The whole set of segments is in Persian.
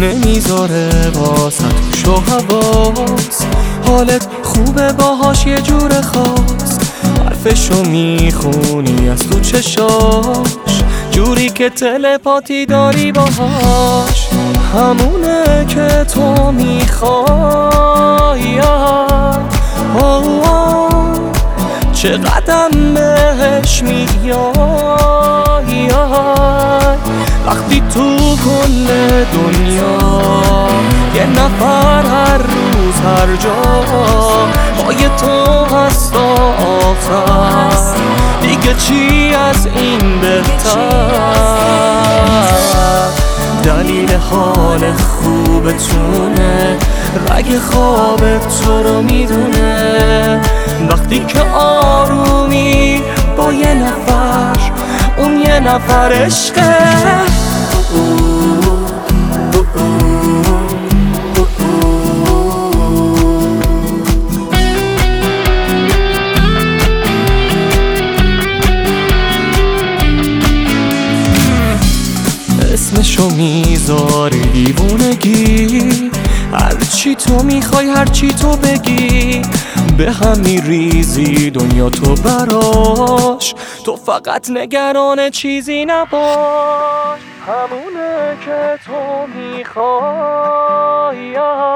نمیذاره واسه توش و حواس. حالت خوبه باهاش یه جور خاص، حرفشو میخونی از تو چشاش، جوری که تلپاتی داری باهاش. همونه که تو میخوای، چه قدم بهش میای. وقتی تو کل دنیا یه نفر هر روز هر جا پای تو هست تا آخر، دیگه چی از این بهتر؟ دلیل حال خوبتونه، رگ خواب تو رو میدونه. وقتی که آرومی با یه نفر، اون یه نفر عشقه. اسمشو میذاری دیوونگی، هرچی تو میخوای هرچی تو بگی، به هم میریزی دنیا تو براش. تو فقط نگران چیزی نباش، همونه که تو میخوای.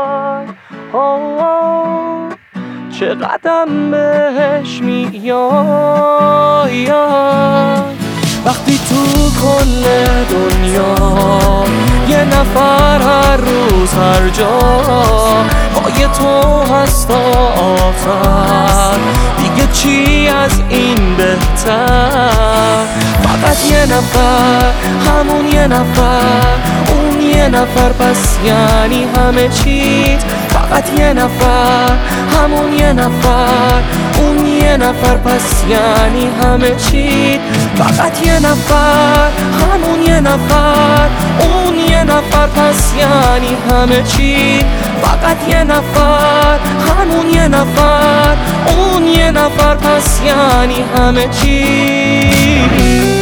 چه قدم بهش میای. وقتی تو کل دنیا یه نفر هر روز هر جا پای تو هست تا آخر، دیگه چی از این بهتر؟ فقط یه نفر، همون یه نفر، اون یه نفر، پس یعنی همه چیت. فقط یه نفر، همون یه نفر، اون یه نفر، پس یعنی همه چیت. فقط یه نفر، همون یه نفر، اون یه نفر، پس یعنی همه چیت. فقط یه نفر، همون یه نفر، اون یه نفر، پس یعنی همه چیت.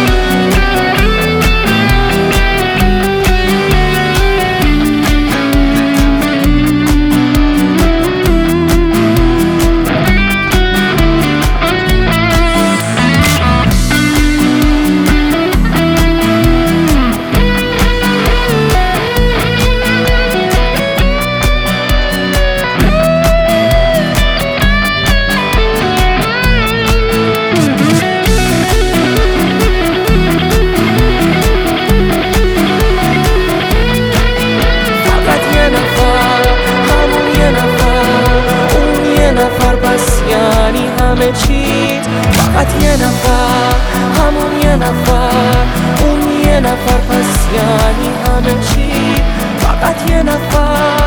همه چیت. فقط یه نفر، همون یه نفر، اون یه نفر، پس یعنی همه چیت. فقط یه نفر.